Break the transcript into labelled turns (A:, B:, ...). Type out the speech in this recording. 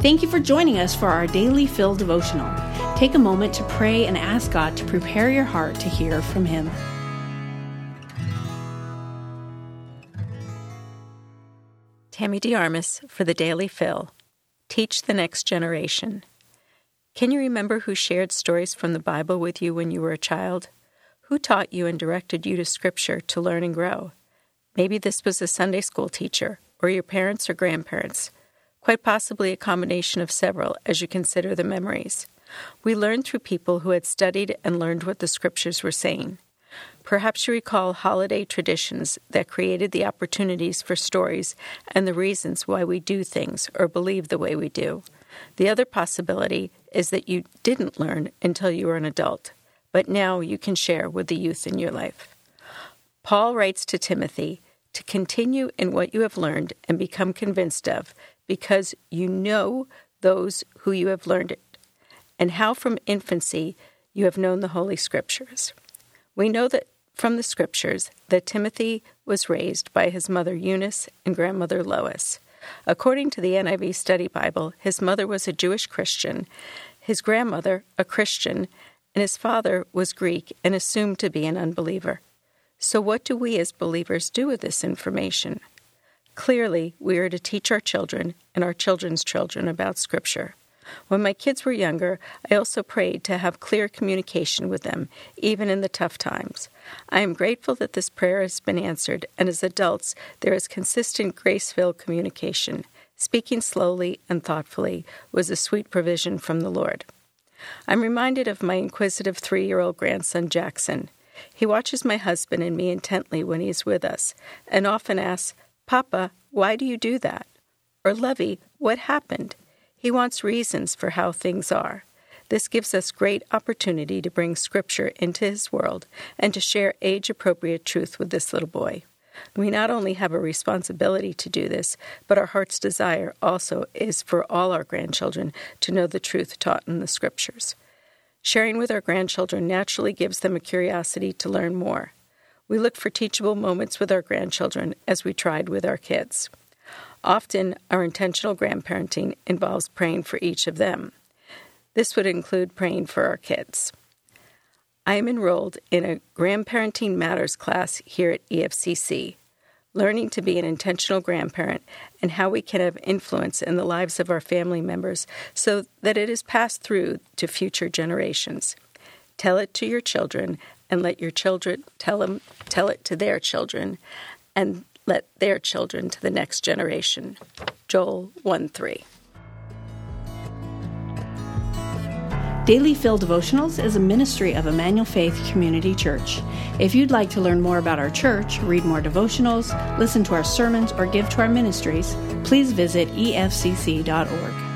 A: Thank you for joining us for our Daily Fill devotional. Take a moment to pray and ask God to prepare your heart to hear from Him.
B: Tammy DeArmas for the Daily Fill. Teach the next generation. Can you remember who shared stories from the Bible with you when you were a child? Who taught you and directed you to Scripture to learn and grow? Maybe this was a Sunday school teacher, or your parents or grandparents. Quite possibly a combination of several as you consider the memories. We learned through people who had studied and learned what the Scriptures were saying. Perhaps you recall holiday traditions that created the opportunities for stories and the reasons why we do things or believe the way we do. The other possibility is that you didn't learn until you were an adult, but now you can share with the youth in your life. Paul writes to Timothy to continue in what you have learned and become convinced of, because you know those who you have learned it, and how from infancy you have known the Holy Scriptures. We know that from the Scriptures that Timothy was raised by his mother Eunice and grandmother Lois. According to the NIV Study Bible, his mother was a Jewish Christian, his grandmother a Christian, and his father was Greek and assumed to be an unbeliever. So what do we as believers do with this information? Clearly, we are to teach our children and our children's children about Scripture. When my kids were younger, I also prayed to have clear communication with them, even in the tough times. I am grateful that this prayer has been answered, and as adults, there is consistent grace-filled communication. Speaking slowly and thoughtfully was a sweet provision from the Lord. I'm reminded of my inquisitive 3-year-old grandson, Jackson. He watches my husband and me intently when he is with us, and often asks, "Papa, why do you do that?" Or, "Lovey, what happened?" He wants reasons for how things are. This gives us great opportunity to bring Scripture into his world and to share age-appropriate truth with this little boy. We not only have a responsibility to do this, but our heart's desire also is for all our grandchildren to know the truth taught in the Scriptures. Sharing with our grandchildren naturally gives them a curiosity to learn more. We look for teachable moments with our grandchildren as we tried with our kids. Often, our intentional grandparenting involves praying for each of them. This would include praying for our kids. I am enrolled in a Grandparenting Matters class here at EFCC, learning to be an intentional grandparent and how we can have influence in the lives of our family members so that it is passed through to future generations. Tell it to your children and let your children tell it to their children, and let their children to the next generation. Joel 1:3.
A: Daily Fill Devotionals is a ministry of Emmanuel Faith Community Church. If you'd like to learn more about our church, read more devotionals, listen to our sermons, or give to our ministries, please visit efcc.org.